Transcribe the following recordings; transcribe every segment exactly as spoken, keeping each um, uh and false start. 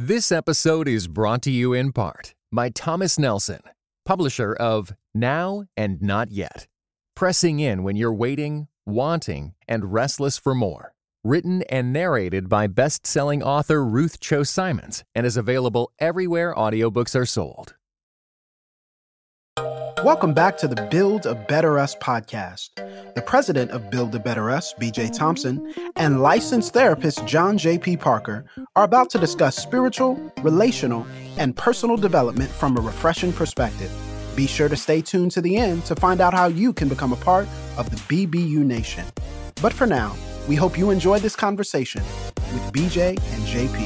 This episode is brought to you in part by Thomas Nelson, publisher of Now and Not Yet. Pressing in when you're waiting, wanting, and restless for more. Written and narrated by best-selling author Ruth Cho Simons and is available everywhere audiobooks are sold. Welcome back to the Build a Better Us podcast. The president of Build a Better Us, B J Thompson, and licensed therapist John J P Parker are about to discuss spiritual, relational, and personal development from a refreshing perspective. Be sure to stay tuned to the end to find out how you can become a part of the B B U Nation. But for now, we hope you enjoy this conversation with B J and J P.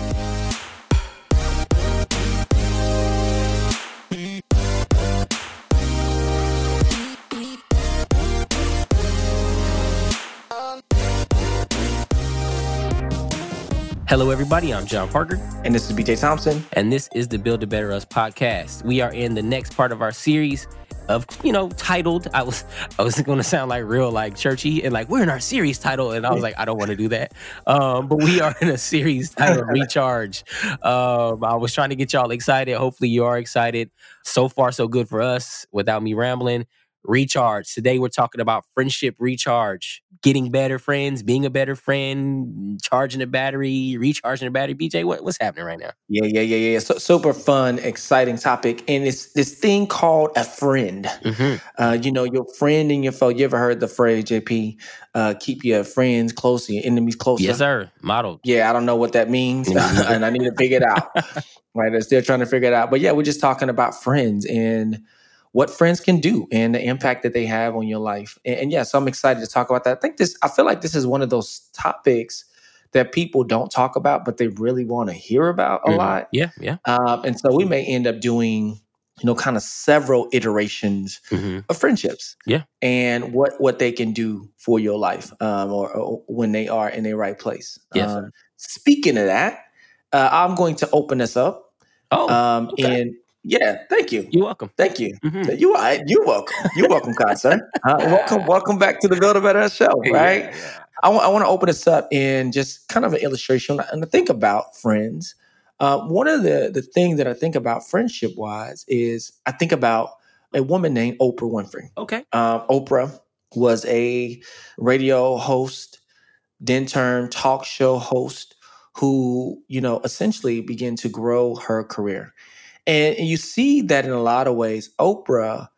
Hello, everybody. I'm John Parker. And this is B J Thompson. And this is the Build a Better Us podcast. We are in the next part of our series of, you know, titled, I was I was going to sound like real, like churchy and like, we're in our series title. And I was like, I don't want to do that. Um, but we are in a series titled Recharge. Um, I was trying to get y'all excited. Hopefully you are excited. So far, so good for us without me rambling. Recharge. Today, we're talking about friendship recharge, getting better friends, being a better friend, charging a battery, recharging a battery. B J, what, what's happening right now? Yeah, yeah, yeah, yeah. So, super fun, exciting topic. And it's this thing called a friend. Mm-hmm. Uh, you know, your friend and your foe. You ever heard the phrase, J P, uh, keep your friends closer, your enemies closer? Yes, sir. Model. Yeah, I don't know what that means. And I need to figure it out. Right? I'm still trying to figure it out. But yeah, we're just talking about friends and what friends can do and the impact that they have on your life. And, and yeah, so I'm excited to talk about that. I think this, I feel like this is one of those topics that people don't talk about, but they really want to hear about a mm-hmm. lot. Yeah, yeah. Um, and so we may end up doing, you know, kind of several iterations mm-hmm. of friendships. Yeah. And what, what they can do for your life um, or, or when they are in the right place. Yes, um, speaking of that, uh, I'm going to open this up. Oh, um, okay. And yeah, thank you. You're welcome. Thank you. Mm-hmm. You are. You're welcome. You're welcome, God, sir. Uh, welcome, welcome back to the Build a Better Us show. Right. Yeah, yeah. I, w- I want to open this up in just kind of an illustration and to think about friends. Uh, one of the the things that I think about friendship wise is I think about a woman named Oprah Winfrey. Okay. Um, Oprah was a radio host, then turned talk show host, who you know essentially began to grow her career. And you see that in a lot of ways, Oprah,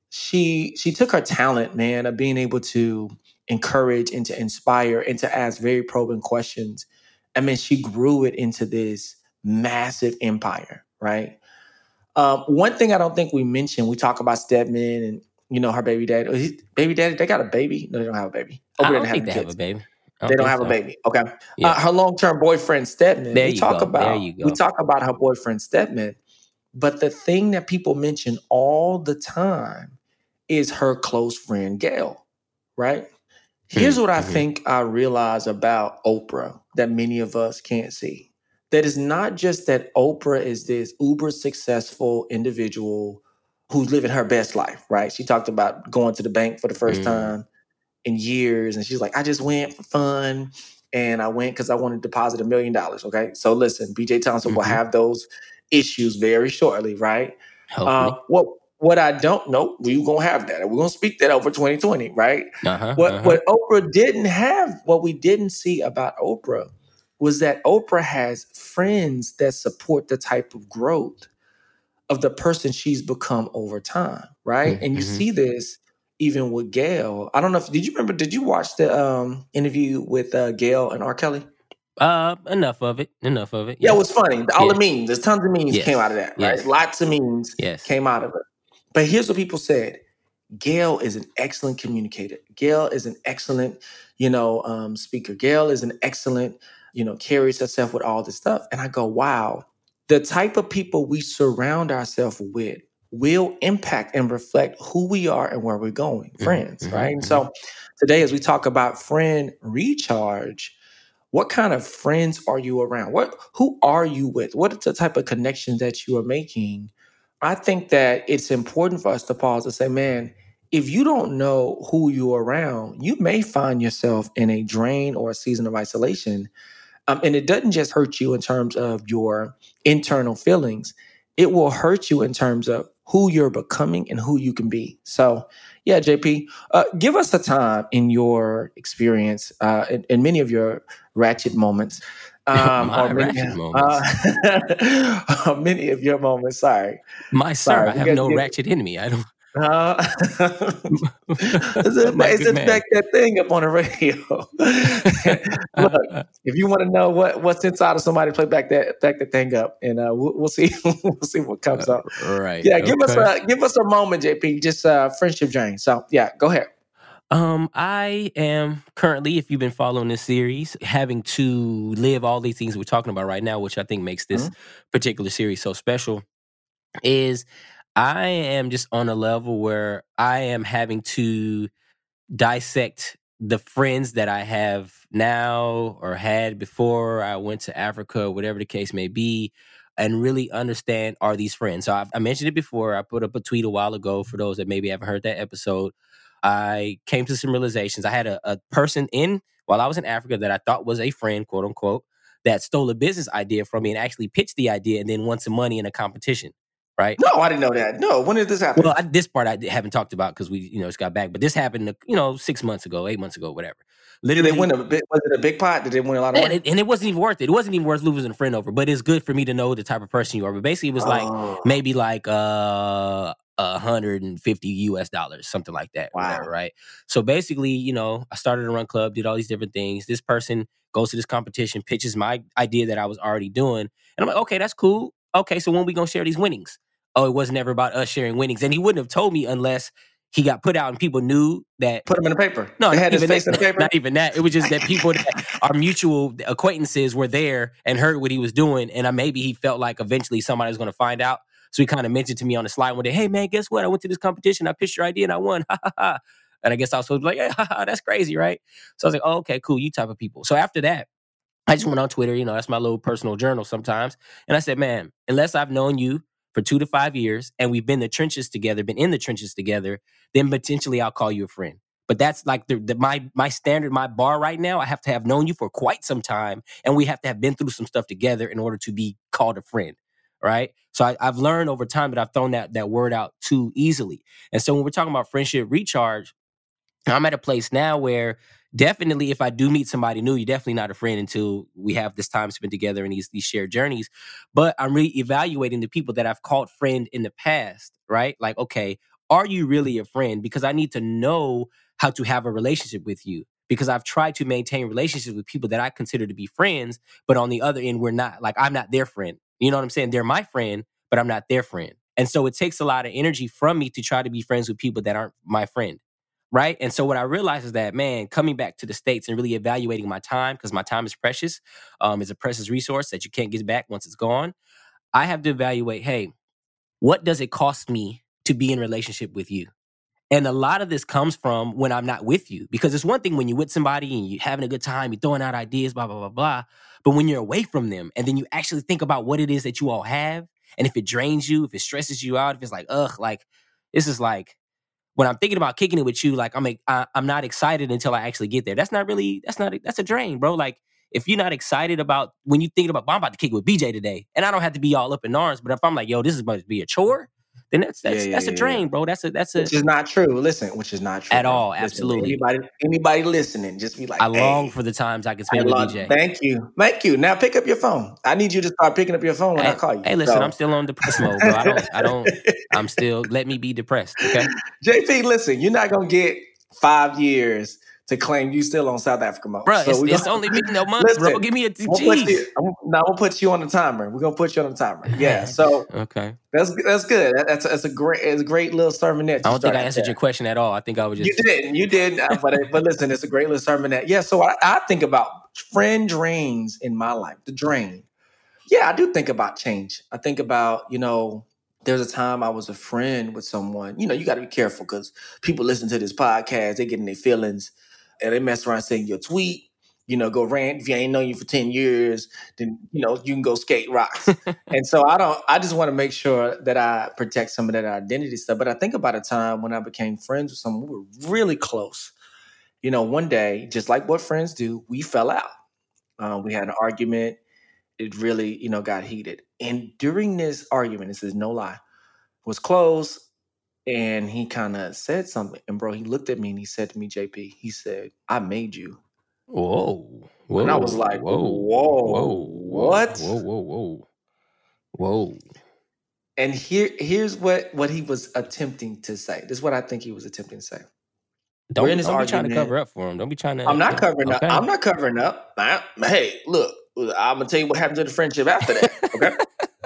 she she took her talent, man, of being able to encourage and to inspire and to ask very probing questions. I mean, she grew it into this massive empire, right? Um, one thing I don't think we mentioned, we talk about Stedman and, you know, her baby daddy. He, baby daddy, they got a baby? No, they don't have a baby. Oprah I don't didn't think have they have a baby. They don't have so. a baby. Okay. Yeah. Uh, her long-term boyfriend, Stedman. There we you talk go. about, there you go. We talk about her boyfriend, Stedman. But the thing that people mention all the time is her close friend, Gail, right? Here's mm-hmm. what I think I realize about Oprah that many of us can't see. That is not just that Oprah is this uber successful individual who's living her best life, right? She talked about going to the bank for the first mm-hmm. time in years. And she's like, I just went for fun. And I went because I wanted to deposit a million dollars, okay? So listen, B J Thompson mm-hmm. will have those issues very shortly, right? Uh, what what I don't know, we're going to have that. We're going to speak that over twenty twenty, right? Uh-huh, what uh-huh. what Oprah didn't have, what we didn't see about Oprah was that Oprah has friends that support the type of growth of the person she's become over time, right? Mm-hmm. And you see this even with Gail. I don't know if, did you remember, did you watch the um, interview with uh, Gail and R. Kelly? Uh, enough of it. Enough of it. Yeah, it was funny. All yeah. the memes, there's tons of memes yes. came out of that, right? Yes. Lots of memes yes. came out of it. But here's what people said. Gail is an excellent communicator. Gail is an excellent, you know, um, speaker. Gail is an excellent, you know, carries herself with all this stuff. And I go, wow, the type of people we surround ourselves with will impact and reflect who we are and where we're going, friends, mm-hmm. right? And so today, as we talk about friend recharge, what kind of friends are you around? What, who are you with? What is the type of connection that you are making? I think that it's important for us to pause and say, man, if you don't know who you're around, you may find yourself in a drain or a season of isolation. Um, and it doesn't just hurt you in terms of your internal feelings. It will hurt you in terms of who you're becoming and who you can be. So, yeah, J P, uh, give us a time in your experience, uh, in, in many of your ratchet moments, um, My or many, ratchet moments. uh, many of your moments. Sorry, My sir, sorry. I We have got no to ratchet in me. I don't. uh, it's, just, My it's good just man. back that thing up on the radio. Look, if you want to know what, what's inside of somebody, play back that back that thing up, and uh, we'll, we'll see we'll see what comes up. Right. Yeah, give us Okay. a give us a moment, J P. Just uh, friendship journey. So yeah, go ahead. Um, I am currently, if you've been following this series, having to live all these things we're talking about right now, which I think makes this Mhm. particular series so special, is I am just on a level where I am having to dissect the friends that I have now or had before I went to Africa, whatever the case may be, and really understand, are these friends? So I've, I mentioned it before. I put up a tweet a while ago for those that maybe haven't heard that episode. I came to some realizations. I had a, a person in while I was in Africa that I thought was a friend, quote unquote, that stole a business idea from me and actually pitched the idea and then won some money in a competition. Right. No, I didn't know that. No, when did this happen? Well, I, this part I haven't talked about because we, you know, just got back. But this happened, you know, six months ago, eight months ago, whatever. Did they Literally, win a big? Was it a big pot? Did they win a lot of and money? it, and it wasn't even worth it. It wasn't even worth losing a friend over. But it's good for me to know the type of person you are. But basically, it was like Oh, maybe like uh, a hundred and fifty U S dollars, something like that, or wow. whatever, right? So basically, you know, I started a run club, did all these different things. This person goes to this competition, pitches my idea that I was already doing, and I'm like, okay, that's cool. Okay, so when we gonna share these winnings? Oh, it was never about us sharing winnings. And he wouldn't have told me unless he got put out and people knew that. Put him in the paper. No, They not had his even face that. in the paper. Not even that. It was just that people that our mutual acquaintances were there and heard what he was doing. And I, maybe he felt like eventually somebody was going to find out. So he kind of mentioned to me on the slide one day, hey, man, guess what? I went to this competition. I pitched your idea and I won. Ha, ha, ha. And I guess I was supposed to be like, yeah, ha, ha, that's crazy, right? So I was like, oh, okay, cool. You type of people. So after that, I just went on Twitter. You know, that's my little personal journal sometimes. And I said, man, unless I've known you for two to five years and we've been in the trenches together, been in the trenches together, then potentially I'll call you a friend. But that's like the, the my my standard, my bar right now. I have to have known you for quite some time, and we have to have been through some stuff together in order to be called a friend, right? So I, I've learned over time that I've thrown that that word out too easily. And so when we're talking about friendship recharge, I'm at a place now where definitely if I do meet somebody new, you're definitely not a friend until we have this time spent together in these, these shared journeys. But I'm re-evaluating the people that I've called friend in the past, right? Like, okay, are you really a friend? Because I need to know how to have a relationship with you. Because I've tried to maintain relationships with people that I consider to be friends, but on the other end, we're not. Like, I'm not their friend. You know what I'm saying? They're my friend, but I'm not their friend. And so it takes a lot of energy from me to try to be friends with people that aren't my friend. Right. And so what I realized is that, man, coming back to the States and really evaluating my time, because my time is precious, um, is a precious resource that you can't get back once it's gone. I have to evaluate, hey, what does it cost me to be in relationship with you? And a lot of this comes from when I'm not with you, because it's one thing when you're with somebody and you're having a good time, you're throwing out ideas, blah, blah, blah, blah. But when you're away from them and then you actually think about what it is that you all have, and if it drains you, if it stresses you out, if it's like, ugh, like, this is like, when I'm thinking about kicking it with you, like I'm, a, I, I'm not excited until I actually get there. That's not really, that's not, that's a drain, bro. Like if you're not excited about when you thinking about, well, I'm about to kick it with B J today, and I don't have to be all up in arms, but if I'm like, yo, this is about to be a chore, then that's that's Yeah, yeah, that's a yeah, drain, yeah. bro. That's a that's a Which is not true. Listen, which is not true at bro. all. Listen, Absolutely. Anybody, anybody listening, just be like, I long hey, for the times I can I spend with love, B J. thank you, thank you. Now pick up your phone. I need you to start picking up your phone when Hey, I call you. hey, listen, So. I'm still on depressed mode, bro. I don't, I don't, I'm still, let me be depressed, okay? J P, listen, you're not gonna get five years to claim you still on South Africa mode. Bro, So it's, we it's gonna, only been a month, listen, bro. Give me a we'll put you, geez. I'm, now we'll put you on the timer. We're gonna put you on the timer. Yeah. So Okay. that's that's good. That, that's a, that's a great it's a great little sermonette. I don't think I answered there. your question at all. I think I was just You didn't. You didn't. uh, But but listen, it's a great little sermonette. Yeah. So I, I think about friend drains in my life. The drain. Yeah, I do think about change. I think about, you know, there's a time I was a friend with someone. You know, you got to be careful because people listen to this podcast, they get in their feelings and they mess around saying your tweet, you know, go rant. If you ain't known you for ten years, then, you know, you can go skate rocks. And so I don't, I just want to make sure that I protect some of that identity stuff. But I think about a time when I became friends with someone, we were really close. You know, one day, just like what friends do, we fell out. Uh, we had an argument. It really, you know, got heated. And during this argument, this is no lie, was close. And he kind of said something. And bro, he looked at me and he said to me, J P, he said, I made you. Whoa, And I whoa, was like, whoa, whoa, whoa, whoa, what? whoa, whoa, whoa, whoa. And here, here's what, what he was attempting to say. This is what I think he was attempting to say. Don't, We're in this don't be argument. trying to cover up for him. Don't be trying to. I'm not covering okay. up. I'm not covering up. I, hey, look, I'm gonna tell you what happened to the friendship after that. Okay.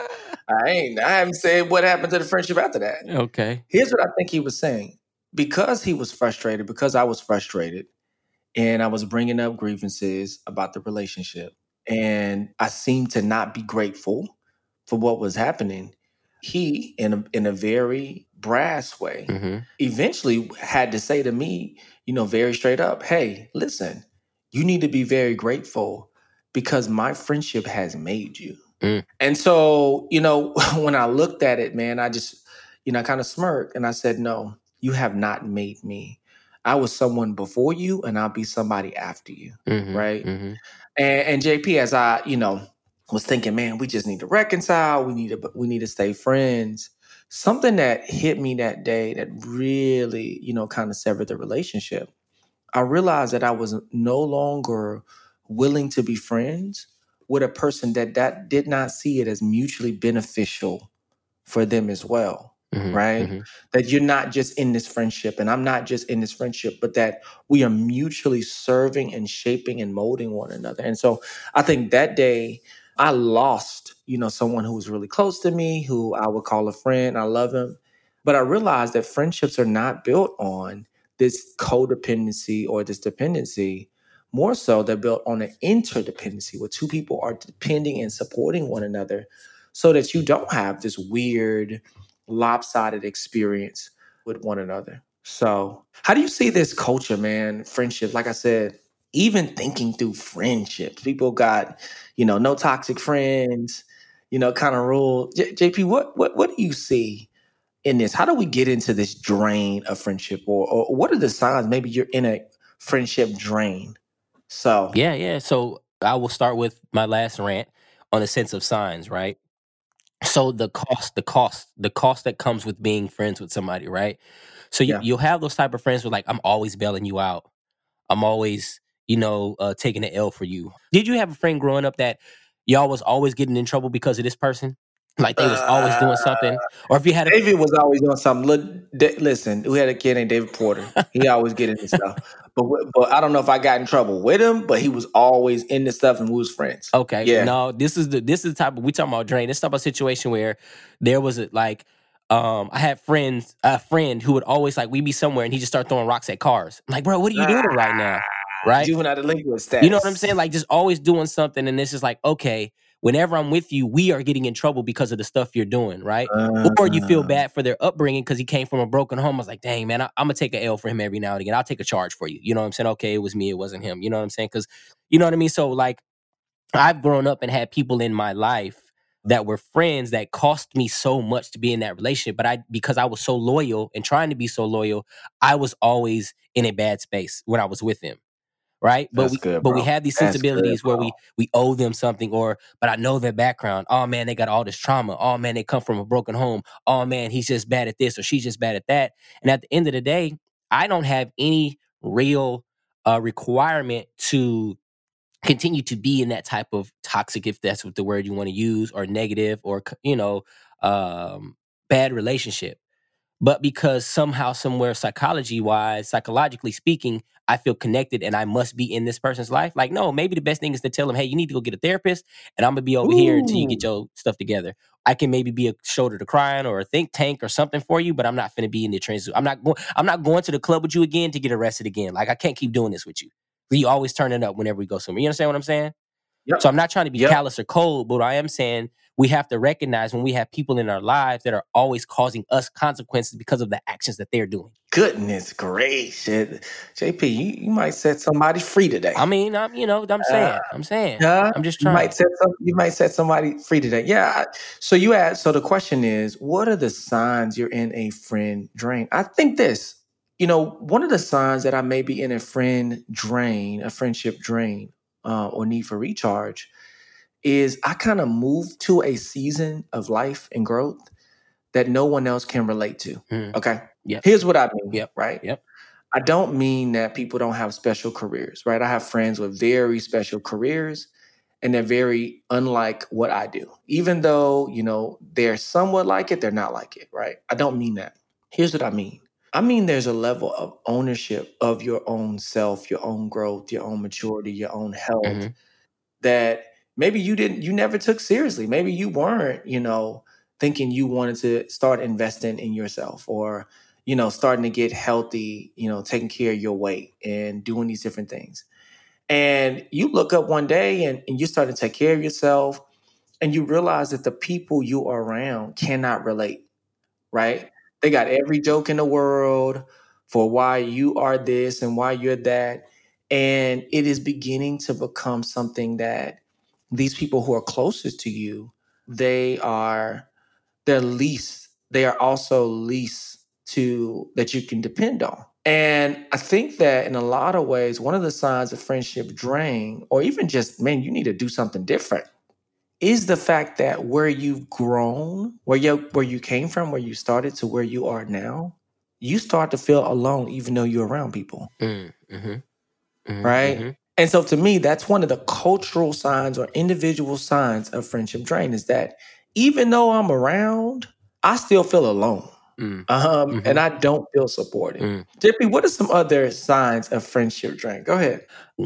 I ain't. I haven't said what happened to the friendship after that. Okay. Here's what I think he was saying. Because he was frustrated, because I was frustrated, and I was bringing up grievances about the relationship, and I seemed to not be grateful for what was happening. He, in a, in a very brass way, Mm-hmm. eventually had to say to me, you know, very straight up, hey, listen, you need to be very grateful because my friendship has made you. Mm. And so, you know, when I looked at it, man, I just, you know, I kind of smirked and I said, no, you have not made me. I was someone before you and I'll be somebody after you. Mm-hmm. Right. Mm-hmm. And, and J P, as I, you know, was thinking, man, we just need to reconcile. We need to, we need to stay friends. Something that hit me that day that really, you know, kind of severed the relationship. I realized that I was no longer willing to be friends with a person that, that did not see it as mutually beneficial for them as well. Mm-hmm. Right? Mm-hmm. That you're not just in this friendship and I'm not just in this friendship, but that we are mutually serving and shaping and molding one another. And so I think that day I lost, you know, someone who was really close to me, who I would call a friend. I love him. But I realized that friendships are not built on this codependency or this dependency. More so, they're built on an interdependency where two people are depending and supporting one another so that you don't have this weird, lopsided experience with one another. So, how do you see this culture, man? Friendship, like I said, even thinking through friendships, people got, you know, no toxic friends, you know, kind of rule. J- JP, what what what do you see in this? How do we get into this drain of friendship, or or what are the signs? Maybe you're in a friendship drain. So, Yeah, yeah. So I will start with my last rant on the sense of signs, right? So the cost, the cost, the cost that comes with being friends with somebody, right? So you, yeah. you'll have those type of friends where like, I'm always bailing you out. I'm always, you know, uh, taking an L for you. Did you have a friend growing up that y'all was always getting in trouble because of this person? Like they was always Uh, doing something? Or if you had a... David was always doing something. Look, Da- listen, we had a kid named David Porter. He always get into stuff. But w- but I don't know if I got in trouble with him, but he was always in the stuff and we was friends. Okay, Yeah. no, this is the this is the type of, we talking about drain. This type of situation where there was a, like, um, I had friends, a friend who would always like, we'd be somewhere and he just start throwing rocks at cars. I'm like, bro, what are you doing right now? Right? Juvenile delinquent status. You know what I'm saying? Like just always doing something, and it's just like, okay, whenever I'm with you, we are getting in trouble because of the stuff you're doing, right? Uh, Or you feel bad for their upbringing because he came from a broken home. I was like, dang, man, I, I'm gonna take an L for him every now and again. I'll take a charge for you. You know what I'm saying? Okay, it was me, it wasn't him. You know what I'm saying? Because you know what I mean? So like, I've grown up and had people in my life that were friends that cost me so much to be in that relationship. But I, because I was so loyal and trying to be so loyal, I was always in a bad space when I was with them. Right. But That's we good, but we bro. have these That's sensibilities good, where bro. we we owe them something, or but I know their background. Oh man, they got all this trauma. Oh man, they come from a broken home. Oh man, he's just bad at this or she's just bad at that. And at the end of the day, I don't have any real uh, requirement to continue to be in that type of toxic, if that's what the word you want to use, or negative, or you know, um, bad relationship. But because somehow, somewhere, psychology wise, psychologically speaking, I feel connected and I must be in this person's life. Like, no, maybe the best thing is to tell them, hey, you need to go get a therapist and I'm going to be over here until you get Ooh. your stuff together. I can maybe be a shoulder to cry on or a think tank or something for you, but I'm not going to be in the transit. I'm not going, I'm not going to the club with you again to get arrested again. Like, I can't keep doing this with you. You always turning up whenever we go somewhere. You understand what I'm saying? Yep. So I'm not trying to be Yep. callous or cold, but I am saying we have to recognize when we have people in our lives that are always causing us consequences because of the actions that they're doing. Goodness gracious. J P, you, you might set somebody free today. I mean, I'm, you know, I'm saying, I'm saying, Yeah, I'm just you trying. might set some, you might set somebody free today. Yeah. I- So you asked. So the question is, what are the signs you're in a friend drain? I think this. You know, one of the signs that I may be in a friend drain, a friendship drain, uh, or need for recharge, is I kind of moved to a season of life and growth that no one else can relate to. Mm. Okay. Yep. Here's what I mean. Yep. Right. Yep. I don't mean that people don't have special careers, right? I have friends with very special careers and they're very unlike what I do. Even though, you know, they're somewhat like it, they're not like it, right? I don't mean that. Here's what I mean. I mean, there's a level of ownership of your own self, your own growth, your own maturity, your own health Mm-hmm. that maybe you didn't, you never took seriously. Maybe you weren't, you know, thinking you wanted to start investing in yourself or, you know, starting to get healthy, you know, taking care of your weight and doing these different things. And you look up one day and, and you start to take care of yourself and you realize that the people you are around cannot relate, right? They got every joke in the world for why you are this and why you're that. And it is beginning to become something that these people who are closest to you, they are, they're least, they are also least to that you can depend on. And I think that in a lot of ways, one of the signs of friendship drain, or even just, man, you need to do something different, is the fact that where you've grown, where you where you came from, where you started to where you are now, you start to feel alone even though you're around people. Mm-hmm. Mm-hmm. Right? Mm-hmm. And so to me, that's one of the cultural signs or individual signs of friendship drain is that even though I'm around, I still feel alone. Mm. Um, Mm-hmm. And I don't feel supported. Mm. J P, what are some other signs of friendship drain? Go ahead.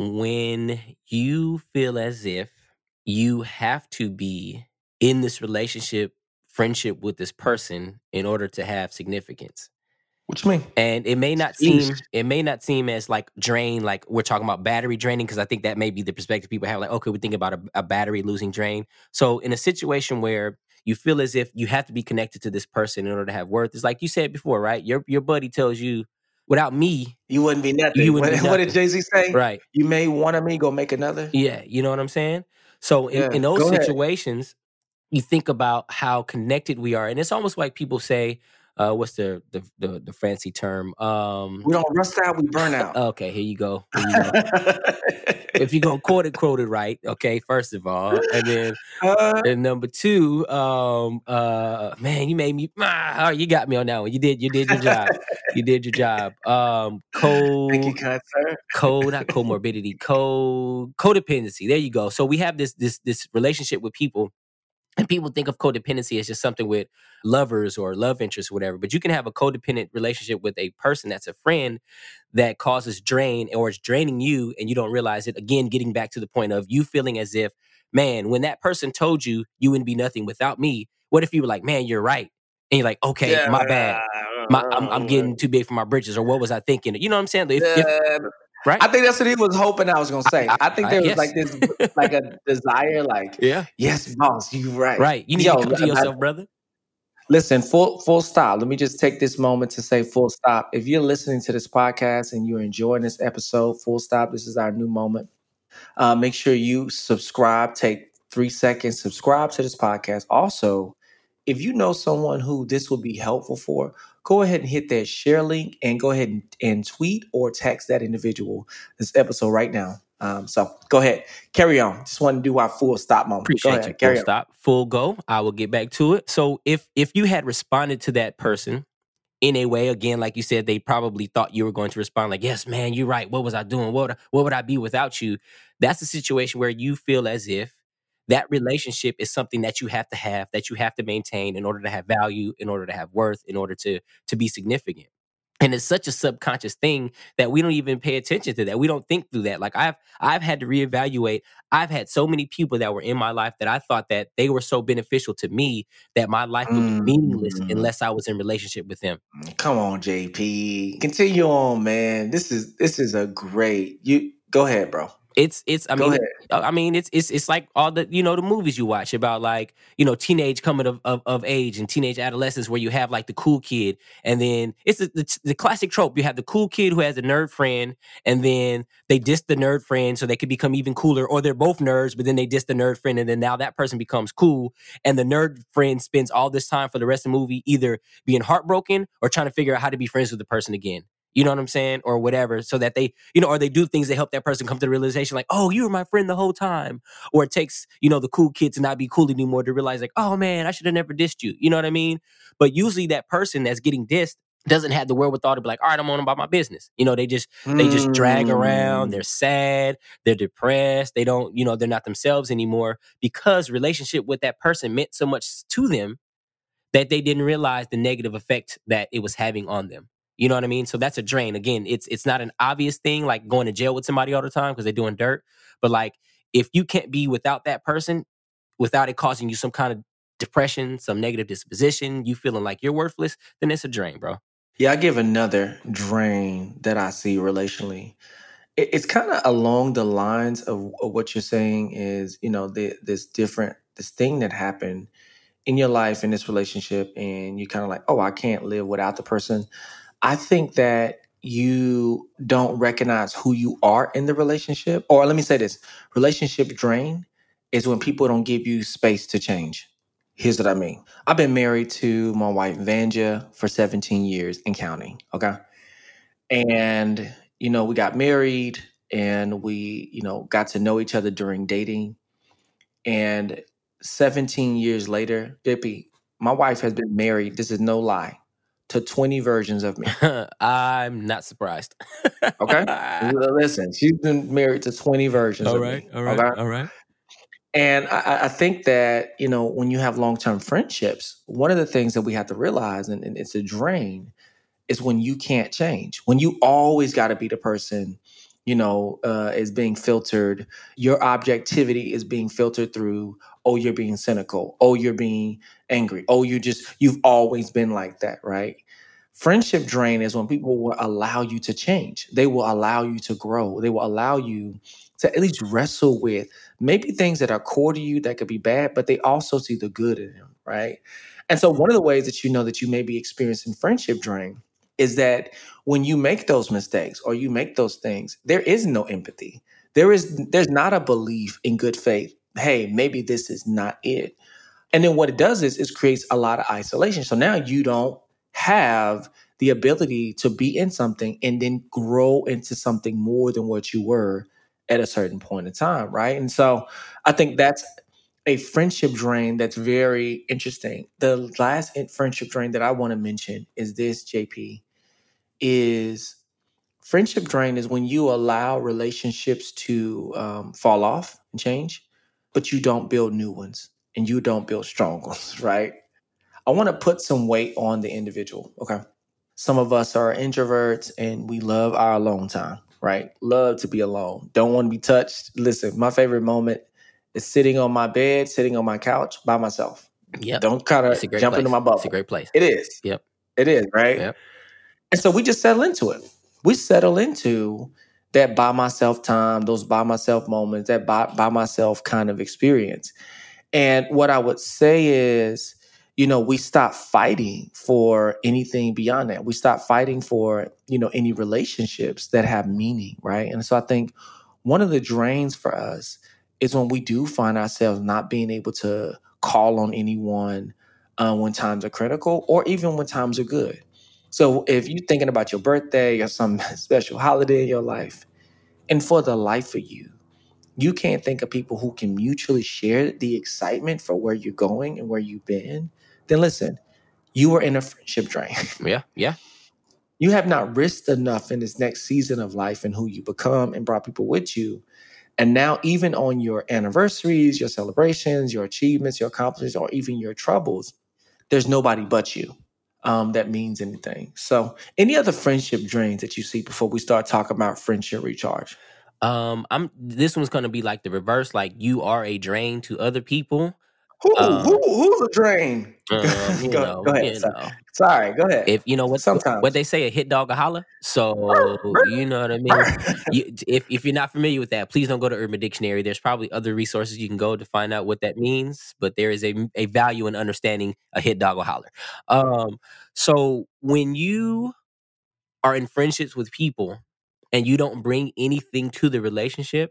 When you feel as if you have to be in this relationship, friendship with this person in order to have significance. What you mean? And it may not Sheesh. seem it may not seem as like drain, like we're talking about battery draining, because I think that may be the perspective people have. Like, okay, we think about a, a battery losing drain. So in a situation where you feel as if you have to be connected to this person in order to have worth, it's like you said before, right? Your your buddy tells you, without me, You wouldn't be nothing. You wouldn't what, be what did nothing. Jay-Z say? Right. You made one of me, go make another. Yeah, you know what I'm saying? So in, Yeah, in those go ahead. situations, you think about how connected we are. And it's almost like people say, uh, what's the, the the the fancy term? Um, We don't rust out, we burn out. okay, here you go. Here you go. If you're gonna quote it, quote it right, okay, first of all. And then Uh, and number two, um, uh, man, you made me ah, you got me on that one. You did you did your job. You did your job. Um, Thank you, co kind sir. co not comorbidity, co codependency. There you go. So we have this this this relationship with people. And people think of codependency as just something with lovers or love interests or whatever. But you can have a codependent relationship with a person that's a friend that causes drain or is draining you and you don't realize it. Again, getting back to the point of you feeling as if, man, when that person told you you wouldn't be nothing without me, what if you were like, man, you're right? And you're like, okay, Yeah, my bad. My, I'm, I'm getting too big for my bridges, or what was I thinking? You know what I'm saying? If, if, yeah. right? I think that's what he was hoping I was gonna say. I, I- think I- there was yes. like this, like a desire, like, Yeah. yes, boss, you right, Right. You need Yo, to come to I- yourself, brother. Listen, full full stop. Let me just take this moment to say full stop. If you're listening to this podcast and you're enjoying this episode, full stop. This is our new moment. Uh, make sure you subscribe. Take three seconds. Subscribe to this podcast. Also, if you know someone who this will be helpful for, go ahead and hit that share link and go ahead and, and tweet or text that individual this episode right now. Um, so go ahead, carry on. Just want to do our full stop moment. Appreciate go ahead, you. carry Full on. stop. Full go. I will get back to it. So if if you had responded to that person in a way, again, like you said, they probably thought you were going to respond like, yes, man, you're right. What was I doing? What, what would I be without you? That's a situation where you feel as if that relationship is something that you have to have, that you have to maintain in order to have value, in order to have worth, in order to to be significant. And it's such a subconscious thing that we don't even pay attention to that. We don't think through that. Like I've I've had to reevaluate. I've had so many people that were in my life that I thought that they were so beneficial to me that my life would be meaningless Mm. unless I was in relationship with them. Come on, J P. Continue on, man. This is this is a great. You go ahead, bro. It's it's I Go mean ahead. I mean it's it's it's like all the you know the movies you watch about like you know teenage coming of of, of age and teenage adolescence where you have like the cool kid and then it's the, the the classic trope. You have the cool kid who has a nerd friend and then they diss the nerd friend so they could become even cooler, or they're both nerds but then they diss the nerd friend and then now that person becomes cool and the nerd friend spends all this time for the rest of the movie either being heartbroken or trying to figure out how to be friends with the person again. You know what I'm saying? Or whatever, so that they, you know, or they do things that help that person come to the realization like, oh, you were my friend the whole time. Or it takes, you know, the cool kid to not be cool anymore to realize like, oh man, I should have never dissed you. You know what I mean? But usually that person that's getting dissed doesn't have the wherewithal to be like, all right, I'm on about my business. You know, they just they just drag around, they're Mm. sad, they're depressed, they don't, you know, they're not themselves anymore because relationship with that person meant so much to them that they didn't realize the negative effect that it was having on them. You know what I mean? So that's a drain. Again, it's it's not an obvious thing like going to jail with somebody all the time because they're doing dirt. But like if you can't be without that person, without it causing you some kind of depression, some negative disposition, you feeling like you're worthless, then it's a drain, bro. Yeah, I give another drain that I see relationally. It, it's kind of along the lines of, of what you're saying is, you know, the, this different, this thing that happened in your life in this relationship, and you kind of like, oh, I can't live without the person. I think that you don't recognize who you are in the relationship. Or let me say this, relationship drain is when people don't give you space to change. Here's what I mean. I've been married to my wife, Vanja, for seventeen years and counting. Okay. And, you know, we got married and we, you know, got to know each other during dating. And seventeen years later, Dippy, my wife has been married, this is no lie, to twenty versions of me. I'm not surprised. Okay? L- Listen, she's been married to twenty versions All of right, me. all right, Okay? all right. And I, I I think that, you know, when you have long term friendships, one of the things that we have to realize, and, and it's a drain, is when you can't change. When you always got to be the person, you know, uh, is being filtered. Your objectivity is being filtered through, oh, you're being cynical. Oh, you're being angry. Oh, you just, you've always been like that, right? Friendship drain is when people will allow you to change. They will allow you to grow. They will allow you to at least wrestle with maybe things that are core to you that could be bad, but they also see the good in them, right? And so, one of the ways that you know that you may be experiencing friendship drain is that when you make those mistakes or you make those things, there is no empathy. There is there's not a belief in good faith. Hey, maybe this is not it. And then what it does is it creates a lot of isolation. So now you don't have the ability to be in something and then grow into something more than what you were at a certain point in time, right? And so I think that's a friendship drain that's very interesting. The last in- friendship drain that I want to mention is this, J P, is friendship drain is when you allow relationships to um, fall off and change, but you don't build new ones and you don't build strong ones, right? I want to put some weight on the individual. Okay. Some of us are introverts and we love our alone time, right? Love to be alone. Don't want to be touched. Listen, my favorite moment is sitting on my bed, sitting on my couch by myself. Yep. Don't kind of It's a great jump into place. my bubble. It's a great place. It is. Yep. It is, right? Yep. And so we just settle into it. We settle into that by myself time, those by myself moments, that by, by myself kind of experience. And what I would say is, you know, we stop fighting for anything beyond that. We stop fighting for, you know, any relationships that have meaning, right? And so I think one of the drains for us is when we do find ourselves not being able to call on anyone uh, when times are critical or even when times are good. So if you're thinking about your birthday or some special holiday in your life, and for the life of you, you can't think of people who can mutually share the excitement for where you're going and where you've been, then listen, you are in a friendship drain. Yeah. Yeah. You have not risked enough in this next season of life and who you become and brought people with you. And now, even on your anniversaries, your celebrations, your achievements, your accomplishments, or even your troubles, there's nobody but you um, that means anything. So, any other friendship drains that you see before we start talking about friendship recharge? Um, I'm. This one's gonna be like the reverse. Like you are a drain to other people. Who Um, who who's a drain? um, you go know, go ahead. you Sorry, know. sorry. Go ahead. If you know what what Sometimes. they say, a hit dog a holler. So you know what I mean. You, if if you're not familiar with that, please don't go to Urban Dictionary. There's probably other resources you can go to find out what that means. But there is a a value in understanding a hit dog a holler. Um, so when you are in friendships with people and you don't bring anything to the relationship,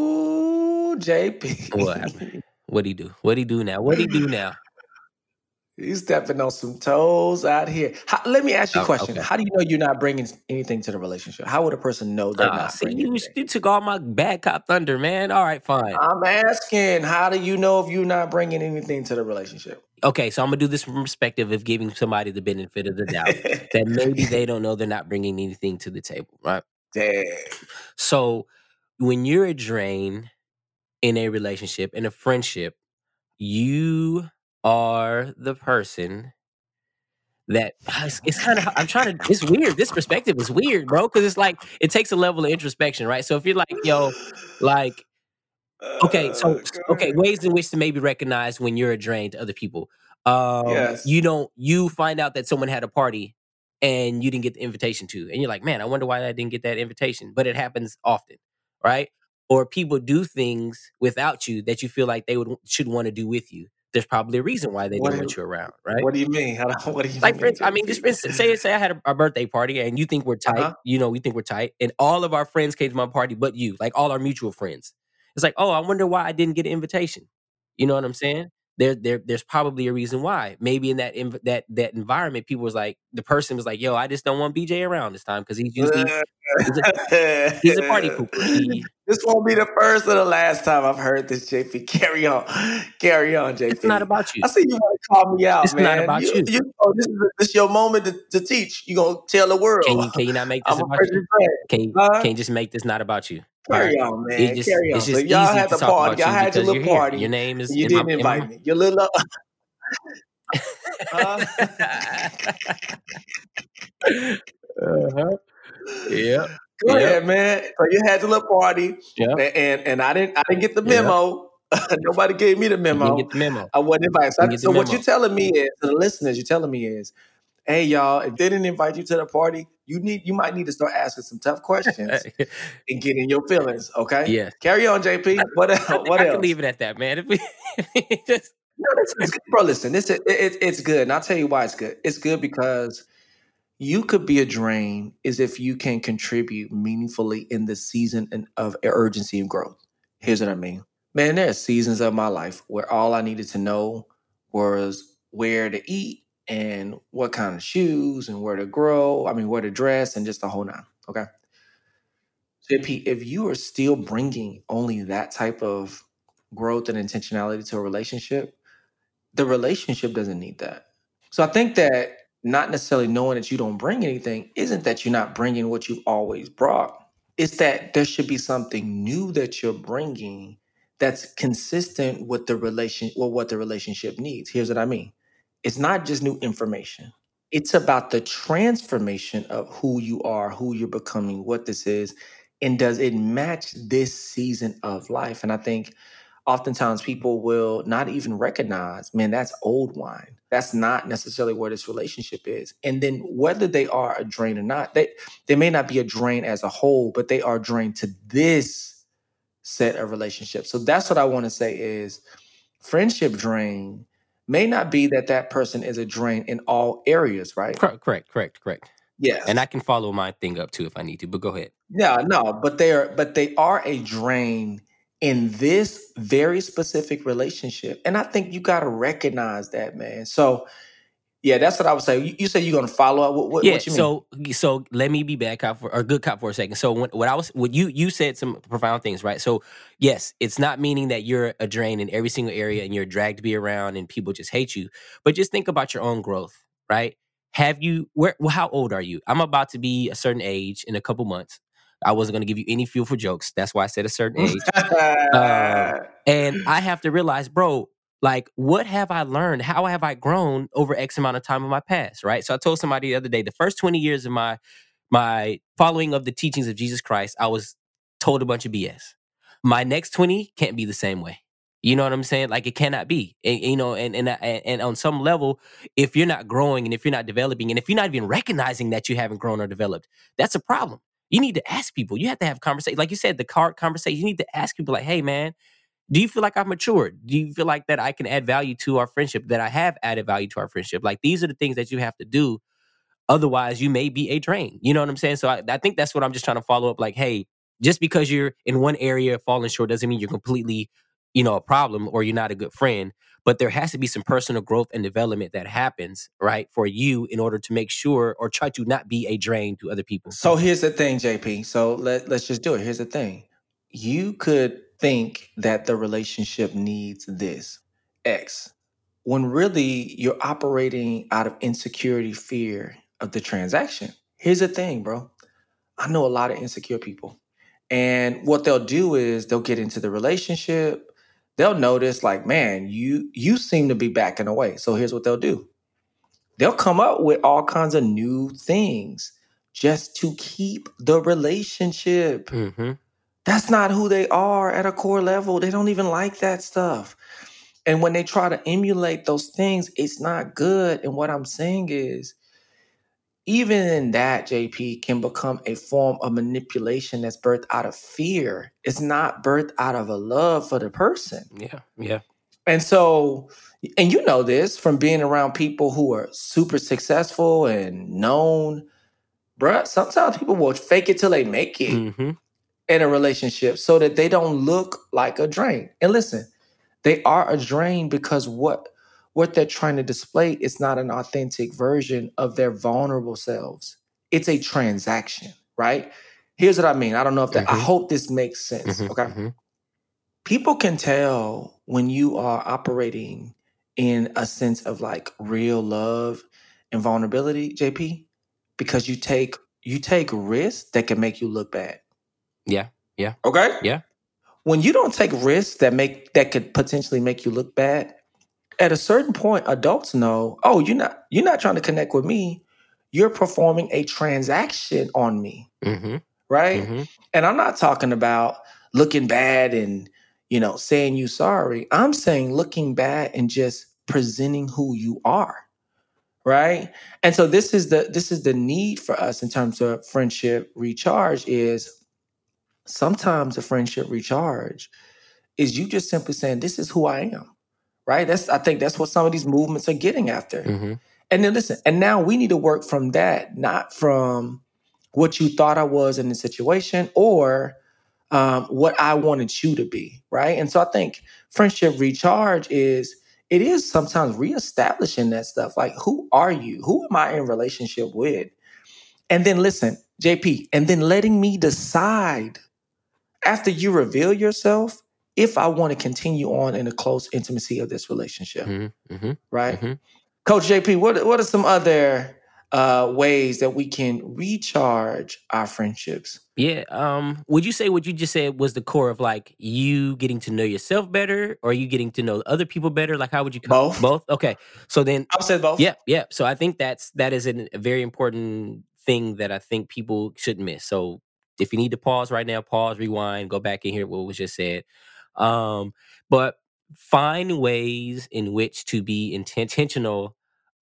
Ooh, what happened? J P. What would he do? What would he do now? What would he do now? You stepping on some toes out here. How, let me ask you a Oh, question. okay. How do you know you're not bringing anything to the relationship? How would a person know they're Uh, not see, bringing you anything? you took all my bad cop thunder, man. All right, fine. I'm asking, how do you know if you're not bringing anything to the relationship? Okay, so I'm gonna do this from perspective of giving somebody the benefit of the doubt that maybe they don't know they're not bringing anything to the table, right? Dang. So when you're a drain in a relationship, in a friendship, you are the person that it's, it's kind of I'm trying to it's weird. This perspective is weird, bro, because it's like it takes a level of introspection, right? So if you're like, yo, like, okay, Uh, so go okay, ahead. ways in which to maybe recognize when you're a drain to other people. Um, Yes. you don't you find out that someone had a party and you didn't get the invitation to, and you're like, man, I wonder why I didn't get that invitation. But it happens often, right? Or people do things without you that you feel like they would should want to do with you. There's probably a reason why they What didn't do want you you around, right? What do you mean? How do, what do you Like, for mean, ins- I mean, just for J P? instance, say say I had a, a birthday party and you think we're Uh tight, huh. you know, we think we're tight, and all of our friends came to my party, but you, like all our mutual friends. It's like, oh, I wonder why I didn't get an invitation. You know what I'm saying? There, there, there's probably a reason why. Maybe in that inv- that that environment, people was like, the person was like, yo, I just don't want B J around this time because he's usually he's a he's a party pooper. He This won't be the first or the last time I've heard this, J P. Carry on, carry on, it's not J P. about you. I see you want to call me out, It's not man. about You, you. you. Oh, this is this your moment to, to teach. You gonna tell the Can world. you can you not make this I'm a about you? Christian friend, Can you huh? can you just make this not about you? All Carry right. on, It man. just Carry it's on. So just y'all easy had to the talk party. about Y'all you had your because you're little here. Your party, name is and you in my didn't in my invite me. Your little. Uh, Uh-huh. Yep. Go Yep. ahead, man. So you had your little party, Yep. a- and and I didn't I didn't get the Yep. memo. Nobody gave me the You didn't memo. get the memo. I wasn't invited. So, You I- didn't get the so what you're memo. telling me is, to the listeners, you're telling me is, hey y'all, if they didn't invite you to the party, you need you might need to start asking some tough questions and get in your feelings. Okay, Yes. carry on, J P. I, What I else? think What I can else? leave it at that, man. If we, if we just No, this is good. Bro, listen, this is, it, it's good, and I'll tell you why it's good. It's good because you could be a drain is if you can contribute meaningfully in the season and- of urgency and growth. Here's what I mean. Man, there are seasons of my life where all I needed to know was where to eat and what kind of shoes and where to grow. I mean, where to dress and just the whole nine. Okay. J P, if you are still bringing only that type of growth and intentionality to a relationship, the relationship doesn't need that. So I think that not necessarily knowing that you don't bring anything isn't that you're not bringing what you've always brought. It's that there should be something new that you're bringing that's consistent with the relation or what the relationship needs. Here's what I mean. It's not just new information. It's about the transformation of who you are, who you're becoming, what this is, and does it match this season of life? And I think oftentimes people will not even recognize, man, that's old wine. That's not necessarily where this relationship is. And then whether they are a drain or not, they they may not be a drain as a whole, but they are drained to this set of relationships. So that's what I want to say is friendship drain may not be that that person is a drain in all areas, right? correct, correct, correct, correct. And I Yes. can follow my thing up too if I need to. But go ahead. Yeah, no, but they are but they are a drain in this very specific relationship. And I think you got to recognize that, man. So, yeah, that's what I would say. You, you say you're going to follow up. What, what, Yeah. what you mean? So so let me be bad cop for or good cop for a second. So when, what I was what you you said some profound things, right? So yes, it's not meaning that you're a drain in every single area and you're dragged to be around and people just hate you, but just think about your own growth, right? Have you where? Well, how old are you? I'm about to be a certain age in a couple months. I wasn't going to give you any fuel for jokes. That's why I said a certain age. Um, and I have to realize, bro, like, what have I learned? How have I grown over X amount of time in my past, right? So I told somebody the other day, the first twenty years of my my following of the teachings of Jesus Christ, I was told a bunch of B S. My next twenty can't be the same way. You know what I'm saying? Like it cannot be. And, you know, and and and and on some level, if you're not growing and if you're not developing and if you're not even recognizing that you haven't grown or developed, that's a problem. You need to ask people. You have to have conversation. Like you said, the card conversation. You need to ask people like, hey man, do you feel like I've matured? Do you feel like that I can add value to our friendship, that I have added value to our friendship? Like these are the things that you have to do. Otherwise, you may be a drain. You know what I'm saying? So I, I think that's what I'm just trying to follow up. Like, hey, just because you're in one area falling short doesn't mean you're completely you know, a problem or you're not a good friend. But there has to be some personal growth and development that happens, right, for you in order to make sure or try to not be a drain to other people. So here's the thing, J P. So let, let's just do it. Here's the thing. You could think that the relationship needs this, X, when really you're operating out of insecurity, fear of the transaction. Here's the thing, bro. I know a lot of insecure people. And what they'll do is they'll get into the relationship. They'll notice, like, man, you you seem to be backing away. So here's what they'll do. They'll come up with all kinds of new things just to keep the relationship. Mm-hmm. That's not who they are at a core level. They don't even like that stuff. And when they try to emulate those things, it's not good. And what I'm saying is, even in that, J P, can become a form of manipulation that's birthed out of fear. It's not birthed out of a love for the person. Yeah, yeah. And so, and you know this from being around people who are super successful and known, bruh, sometimes people will fake it till they make it Mm-hmm. in a relationship so that they don't look like a drain. And listen, they are a drain because what what they're trying to display is not an authentic version of their vulnerable selves. It's a transaction, right? Here's what I mean. I don't know if that, Mm-hmm. I hope this makes sense, Mm-hmm. okay? Mm-hmm. People can tell when you are operating in a sense of like real love and vulnerability, J P, because you take you take risks that can make you look bad. Yeah, yeah, Okay? yeah. When you don't take risks that make that could potentially make you look bad, at a certain point, adults know, oh, you're not you're not trying to connect with me. You're performing a transaction on me, Mm-hmm. right? Mm-hmm. And I'm not talking about looking bad and, you know, saying you sorry. I'm saying looking bad and just presenting who you are, right? And so this is the this is the need for us in terms of friendship recharge is sometimes a friendship recharge is you just simply saying, this is who I am, right? That's I think that's what some of these movements are getting after. Mm-hmm. And then listen, and now we need to work from that, not from what you thought I was in the situation or um, what I wanted you to be, right? And so I think friendship recharge is it is sometimes reestablishing that stuff. Like, who are you? Who am I in relationship with? And then listen, J P, and then letting me decide after you reveal yourself if I want to continue on in the close intimacy of this relationship, Mm-hmm. Mm-hmm. right? Mm-hmm. Coach J P, what what are some other uh, ways that we can recharge our friendships? Yeah. Um, would you say what you just said was the core of like you getting to know yourself better, or you getting to know other people better? Like, how would you co- Both. both? Okay. So then, I would say both. yeah, yeah. So I think that's that is an, a very important thing that I think people shouldn't miss. So if you need to pause right now, pause, rewind, go back and hear what was just said. Um, but find ways in which to be inten- intentional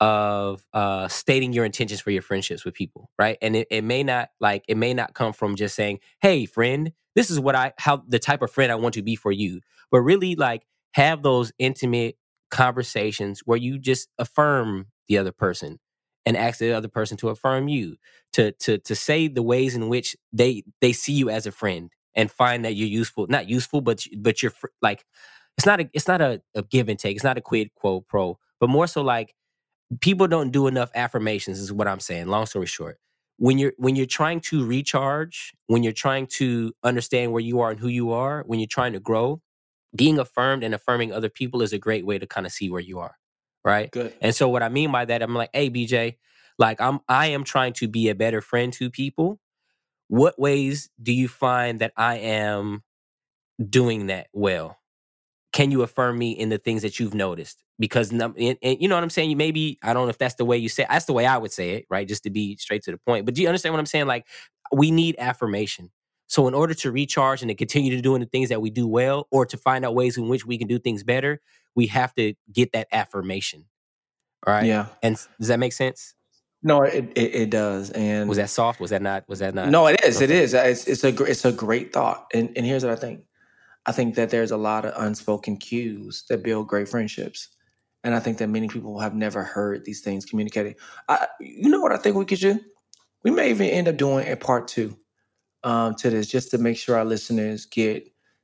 of uh stating your intentions for your friendships with people, right? And it, it may not like it may not come from just saying, hey friend, this is what I how the type of friend I want to be for you, but really like have those intimate conversations where you just affirm the other person and ask the other person to affirm you, to to to say the ways in which they they see you as a friend and find that you're useful, not useful, but but you're fr- like it's not a it's not a, a give and take, it's not a quid quo pro, but more so like people don't do enough affirmations is what I'm saying. Long story short, when you're when you're trying to recharge, when you're trying to understand where you are and who you are, when you're trying to grow, being affirmed and affirming other people is a great way to kind of see where you are, right? Good. And so what I mean by that, I'm like, hey B J, like I'm I am trying to be a better friend to people. What ways do you find that I am doing that well? Can you affirm me in the things that you've noticed? Because num- and, and you know what I'm saying. You maybe I don't know if that's the way you say. That's the way I would say it, right? Just to be straight to the point. But do you understand what I'm saying? Like we need affirmation. So in order to recharge and to continue to doing the things that we do well, or to find out ways in which we can do things better, we have to get that affirmation. All right. Yeah. And s- does that make sense? No, it, it it does. And Was that soft? Was that not? Was that not? no, it is. It Okay. is. It's it's a gr- it's a great thought. And and here's what I think. I think that there's a lot of unspoken cues that build great friendships. And I think that many people have never heard these things communicated. I, you know what I think we could do? We may even end up doing a part two um, to this just to make sure our listeners get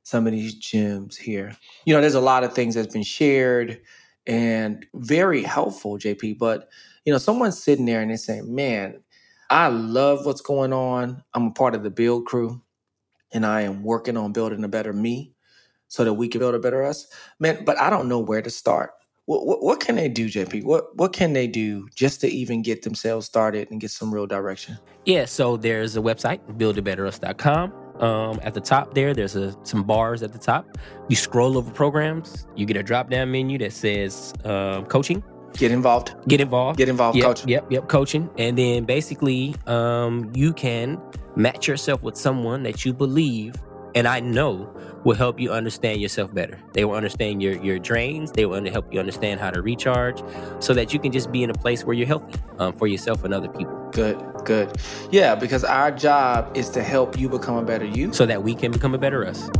some of these gems here. You know, there's a lot of things that's been shared and very helpful, J P. But, you know, someone's sitting there and they're saying, man, I love what's going on. I'm a part of the Build crew and I am working on building a better me so that we can build a better us. Man, but I don't know where to start. What, what, what can they do, J P? What what can they do just to even get themselves started and get some real direction? Yeah, so there's a website, build a better us dot com. Um, at the top there, there's a, some bars at the top. You scroll over programs, you get a drop-down menu that says uh, coaching. Get involved. Get involved. Get involved, yep, coaching. Yep, yep, coaching. And then basically, um, you can match yourself with someone that you believe, and I know, will help you understand yourself better. They will understand your, your drains. They will help you understand how to recharge so that you can just be in a place where you're healthy um, for yourself and other people. Good, good. Yeah, because our job is to help you become a better you. So that we can become a better us.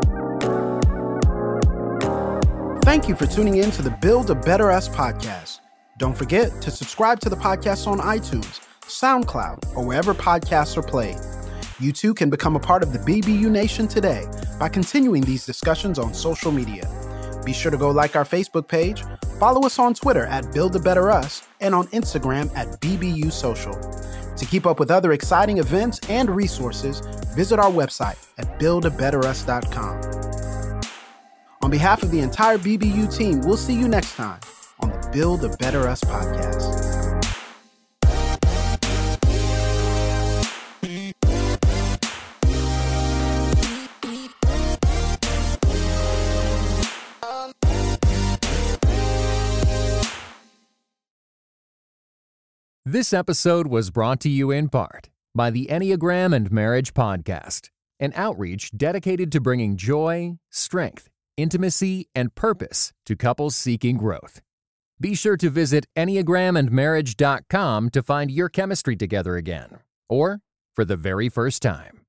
Thank you for tuning in to the Build a Better Us podcast. Don't forget to subscribe to the podcast on iTunes, SoundCloud, or wherever podcasts are played. You too can become a part of the B B U Nation today by continuing these discussions on social media. Be sure to go like our Facebook page, follow us on Twitter at Build a Better Us, and on Instagram at B B U Social. To keep up with other exciting events and resources, visit our website at build a better us dot com. On behalf of the entire B B U team, we'll see you next time on the Build a Better Us podcast. This episode was brought to you in part by the Enneagram and Marriage Podcast, an outreach dedicated to bringing joy, strength, intimacy, and purpose to couples seeking growth. Be sure to visit enneagram and marriage dot com to find your chemistry together again, or for the very first time.